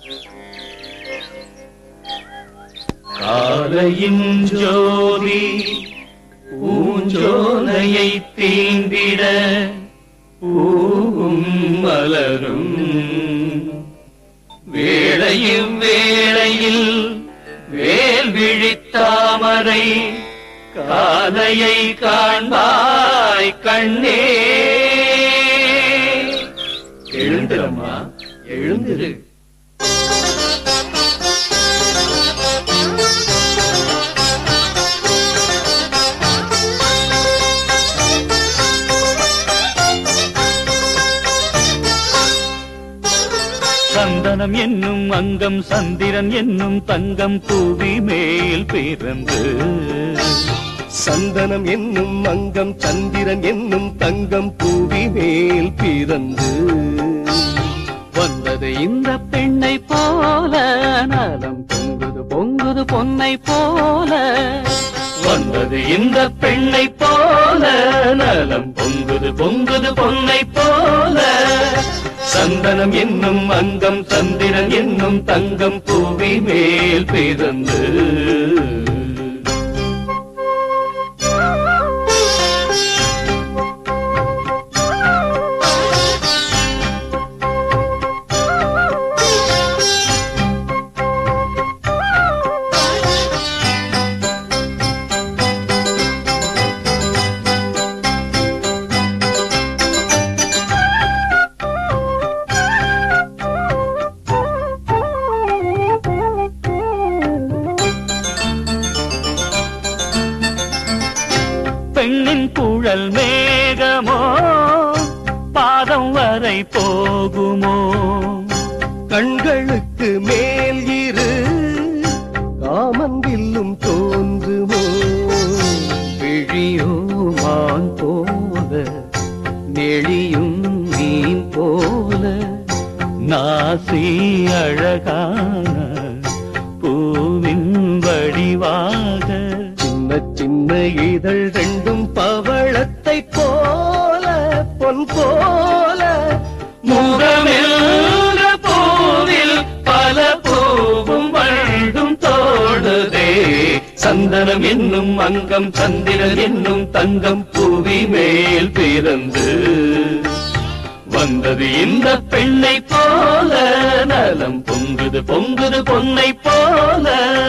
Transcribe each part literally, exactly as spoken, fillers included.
காலையின் ஜோதி பூஞ்சோலையை தீண்டிட பூவும் மலரும் வேளையும் வேளையில் வேல் விழித்தாமரை காலையை காண்பாய் கண்ணே. எழுந்திரம்மா, எழுந்திரு. சந்தனம் என்னும் அங்கம் சந்திரன் என்னும் தங்கம் பூவி மேல் பிறந்து சந்தனம் என்னும் அங்கம் சந்திரன் என்னும் தங்கம் பூவி மேல் பிறந்து வந்தது இந்த பெண்ணை போல நலம் பொங்குது பொங்குது பொன்னை போல. வந்தது இந்த பெண்ணை போல நலம் பொங்குது பொங்குது பொன்னை போல. சந்தனம் என்னும் அங்கம் சந்திரன் என்னும் தங்கம் பூவி மேல் பிறந்து பெண்ணின் குழல் மேகமோ பாதம் வரை போகுமோ. கண்களுக்கு மேல் இரு காமன் வில்லும் தோன்றுமோ. விழியோ மான் போல நெளியும் மீன் போல நாசி அழகான பூவின் வடிவாக சின்ன சின்ன இதழ் ரெண்டும் பவளத்தை போல பொன் போல. முகமென்ற பூவில் பல பூவும் வழும் தோடுதே. சந்தனம் என்னும் அங்கம் சந்திரன் என்னும் தங்கம் பூவி மேல் பிறந்து வந்தது இந்த பெண்ணை போல நலம் பொங்குது பொங்குது பொன்னை போல.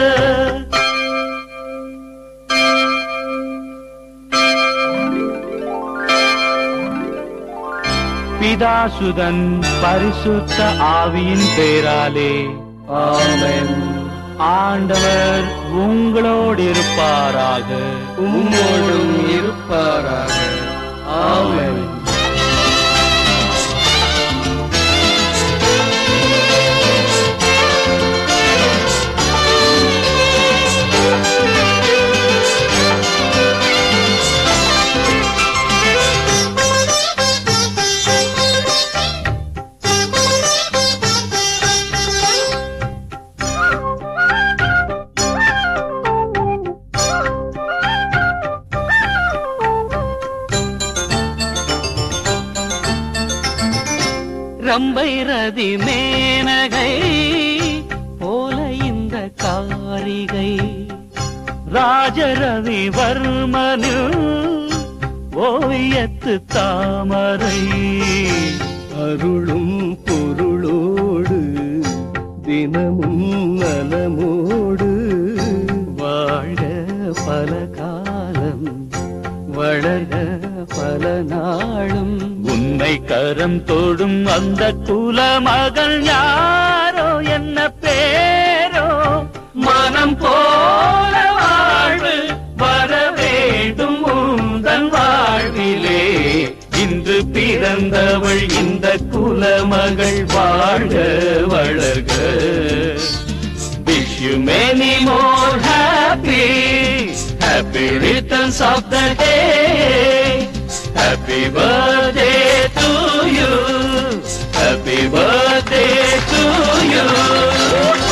பிதாசுதன் பரிசுத்த ஆவியின் பேராலே ஆமென். ஆண்டவர் உங்களோடு இருப்பாராக. உம்மோடும் இருப்பாராக. ஆமென். ரம்பை ரதி மேனகை போல இந்த காரிகை ராஜரவி வர்மனில் ஓவியத்து தாமரை. அருளும் பொருளோடு தினமும் நலமோடு வாழ்க பல காலம் வளர்க பல நாளும். உன்னை கரம் தொடும் அந்த குலமகள் யாரோ என்ன பேரோ மனம் போல வாழ்வு வர வேண்டும் உந்தன் வாழ்விலே. இன்று பிறந்தவள் இந்த குலமகள் வாழ்க வளர்க. Wish you many more happy happy returns of the day. Happy birthday to you. Happy birthday to you.